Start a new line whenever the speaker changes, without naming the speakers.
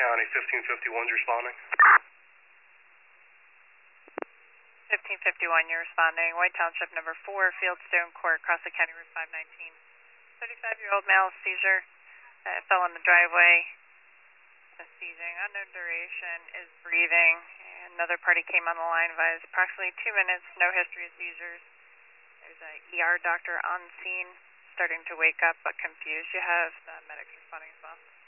County, 1551's responding.
1551, you're responding. White Township number 4, Fieldstone Court, Crossett County Route 519. 35-year-old male, seizure, fell in the driveway, seizing, unknown duration, is breathing. Another party came on the line, advised approximately 2 minutes, no history of seizures. There's a ER doctor on scene, starting to wake up but confused. You have the medics responding as well.